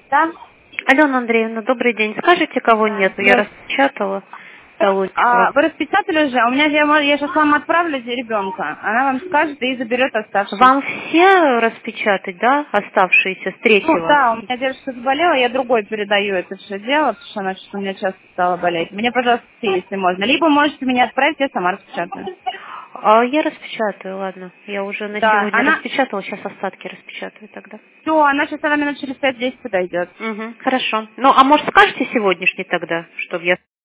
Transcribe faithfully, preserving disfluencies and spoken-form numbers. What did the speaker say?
Да? Алена Андреевна, добрый день. Скажите, кого нету? Я распечатала талончик. А, вы распечатали уже? У меня я, я сейчас вам отправлю ребенка. Она вам скажет и заберет оставшиеся. Вам все распечатать, да, оставшиеся с Ну, третьего? да, у меня девушка заболела, я другой передаю это все дело, потому что она что-то у меня часто стала болеть. Мне, пожалуйста, все, если можно. Либо можете меня отправить, я сама распечатаю. А я распечатаю, ладно. Я уже на Да, сегодня она... распечатала, сейчас остатки распечатаю тогда. Все, она сейчас, она минут через пять-десять подойдет. Угу, хорошо. Ну, а может, скажете сегодняшний тогда, чтобы я